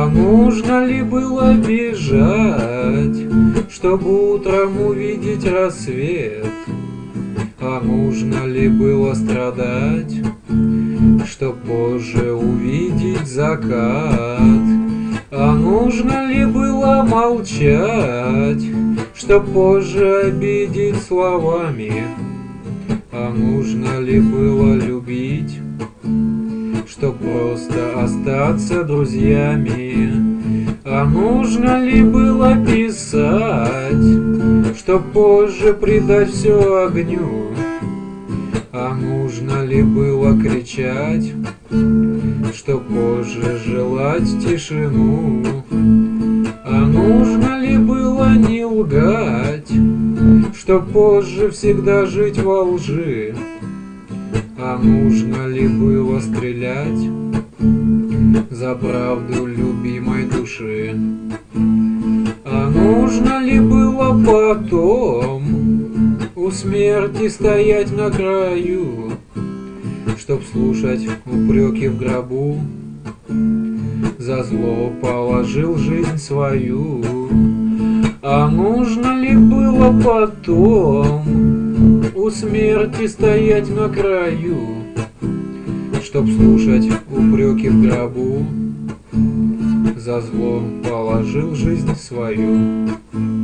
нужно ли было бежать, чтобы утром увидеть рассвет? А нужно ли было страдать, чтоб позже увидеть закат? А нужно ли было молчать, чтоб позже обидеть словами? А нужно ли было любить, чтоб просто остаться друзьями? А нужно ли было писать, чтоб позже придать все огню? А нужно ли было кричать, чтоб позже желать тишину? А нужно ли было не лгать, чтоб позже всегда жить во лжи? А нужно ли было стрелять за правду любимой души? А нужно ли было потом у смерти стоять на краю, чтоб слушать упреки в гробу? За зло положил жизнь свою. А нужно ли было потом у смерти стоять на краю, чтоб слушать упреки в гробу? За зло положил жизнь свою.